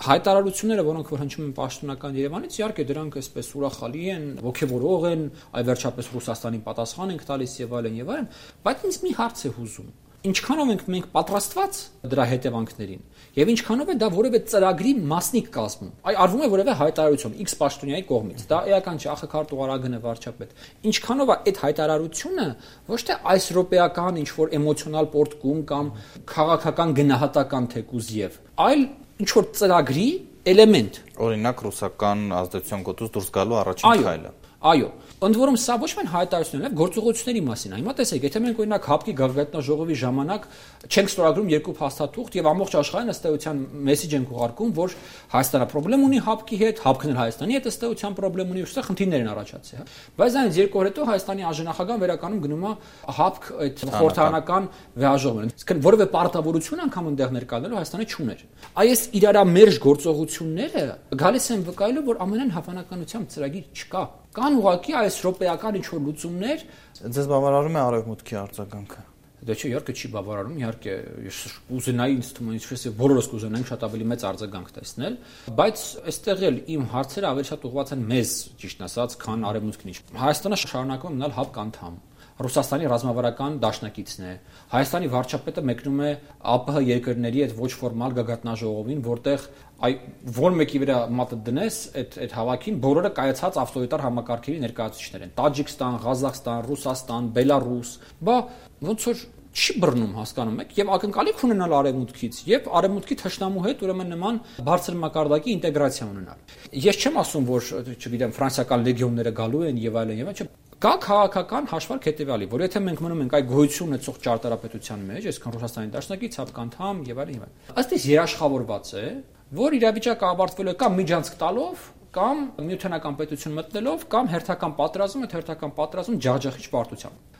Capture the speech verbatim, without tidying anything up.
Հայտարարությունները, որոնք որ հնչում են պաշտոնական Երևանից, իհարկե դրանք այսպես ուրախալի են, ոգևորող են, այ վերջապես Ռուսաստանին պատասխան ենք տալիս եւ այլն եւ այլն, բայց ինձ մի հարց է հուզում. ինչքանով ենք մենք պատրաստված դրա հետևանքներին եւ ինչքանով է դա որևէ ծրագրի մասնիկ կազմում։ Այ արվում է որևէ հայտարարություն X պաշտոնյայի կողմից։ Դա էական չէ, ԱԽԿ տուղարագն է վարչապետ։ Ինչքանով է այդ հայտարարությունը ոչ թե այս ռոպեական ինչ որ էմոցիոնալ պորտկում կամ քաղաքական գնահատական թեկուզ եւ, այլ ինչ որ ծրագրի էլեմենտ։ Օրինակ ռուսական ազդեցության գոտուց դուրս գալու առաջին քայլը։ Այո, ընդ որում սա ոչ միայն հայտարարություններ են, գործողությունների մասին։ Հիմա տեսեք, եթե մենք օրինակ ՀԱՊԿ-ի գագաթնաժողովի ժամանակ չենք ստորագրում երկու փաստաթուղթ եւ ամբողջ աշխարհին ըստ էության մեսեջ ենք ուղարկում, որ Հայաստանը խնդրեմ ունի ՀԱՊԿ-ի հետ, ՀԱՊԿ-ն էլ Հայաստանի հետ ըստ էության խնդրեմ ունի, ուստի խնդիրներ են առաջացել, հա։ Բայց այնց երկու օր հետո Հայաստանի արժանախագահան վերականում գնում է ՀԱՊԿ այդ խորհրդարանական վեհաժողովին։ Իսկ որևէ պարտավորություն անգամ այնտեղ ներկայացնելու Հայաստանը չուներ։ Այս իրարամերժ գործողությունները գալիս են վկայելու, որ ամենայն հավանականությամբ ծրագիր չկա։ Կան ուղղակի այս ռոպեական ինչ-որ լուծումներ։ Ձեզ բավարարում է Արևմուտքի արձագանքը։ Դա չէ, իհարկե չի բավարարում, իհարկե ես կուզենայի ինձ թվում է ինչպես է բոլորս կուզենայինք շատ ավելի մեծ արձագանք տեսնել, բայց այստեղ էլ իմ հարցերը ավելի շատ ուղղված են մեզ, ճիշտ ասած, քան Արևմուտքին։ Հայաստանը շարունակում է մնալ ՀԱՊԿ անդամ։ Ռուսաստանի ռազմավարական դաշնակիցն է։ Հայաստանի վարչապետը մեկնում է ԱՊՀ երկրների այդ ոչ ֆորմալ գագաթնաժողովին, որտեղ այ որ մեկի վրա մատը դնես, այդ այդ հավաքին բոլորը կայացած ավտորիտար համակարգերի ներկայացուցիչներ են։ Տաջիկստան, Ղազախստան, Ռուսաստան, Բելարուս, բա ոնց որ չի բռնում, հասկանում եք, եւ ակնկալիք ունենալ Արևմուտքից, եւ Արևմուտքի թշնամու հետ ուրեմն նման բարձր մակարդակի ինտեգրացիա ունենալ։ Ես չեմ ասում, որ, չգիտեմ, ֆրանսիական լեգիոնները գալու են եւ այլն եւ այլն, կա քաղաքական հաշվարկ հետեւյալի, որ եթե մենք մնում ենք այ գոյություն ունեցող ճարտարապետության մեջ, այսքան Ռուսաստանի դաշնակից, ՀԱՊԿ անդամ եւ այլն եւ այլն, ըստ իս երաշխավորված է, որ իրավիճակը ավարտվելու է կամ միջանցք տալով, կամ միութենական պետություն մտնելով, կամ հերթական պատերազմ, այդ հերթական պատերազմ ջախջախիչ պարտությամբ։